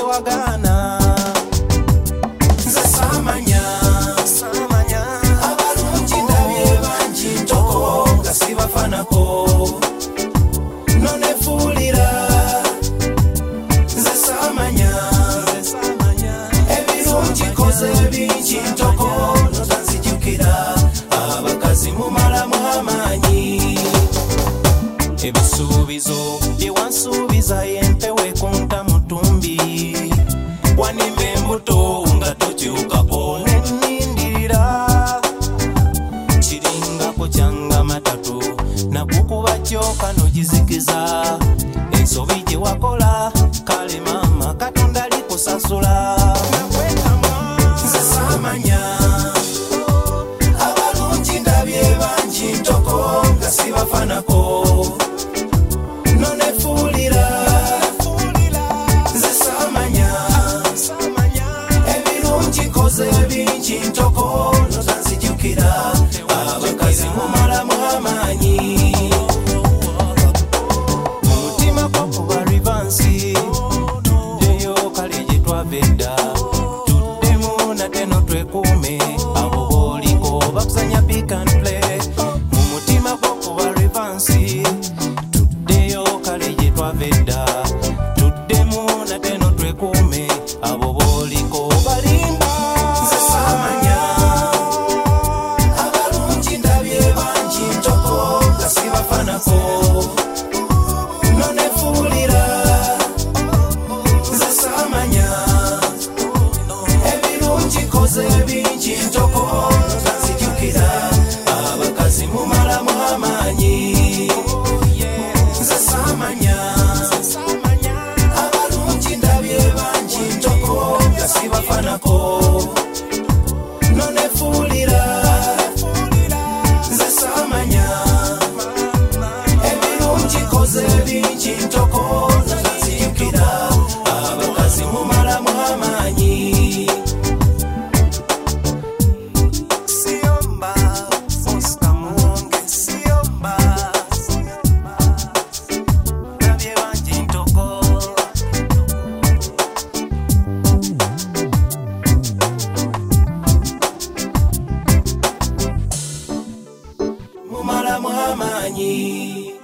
wagana nze samanya abalungi ndabye bangi ntoko nga sibafanako nonefuulira nze samanya ebirungi koze bingi ntoko notanzijukira abakazi mumalamu amaanyi ebisuubizo byewansuubiza yempewe kunta mutumbi wanimba embuto nga tokyukako nennindirira kiringako kyanga matatu nakukuba kyoka nogizikiza ensobi gye wakola kale mama katonda alikusasula nze samanya abalungi ndabye bangi ntoko nga sibafanako nonefuulira nze samanya ebirungi nkoze bingi ntoko notanzijukira abakazi mumalamu amaanyi mumutima kwakuba rivansi tuddeyo kale gye twava edda tuddemu nate notwekuume abo booliko bakuzanya pick and play mumutima kwakuba rivansi tuddeyo kale gye twava edda tuddemu nate notwekuume abo booliko balimba nze samanya abalungi ndabye bangi ntoko nga sibafanako nonefuulira nze samanya ebirungi nkoze bingi ntoko notanzijukira abakazi mumalamu amaanyi nze samanya abalungi ndabye bangi ntoko nga sibafanako nonefuulira nze samanya ebirungi nkoze bingi ntoko notanzijukira abakazi mumalamu amaanyi Siomba, Oscar Muonge, Siomba, ndabye bangi ntoko mumalamu amaanyi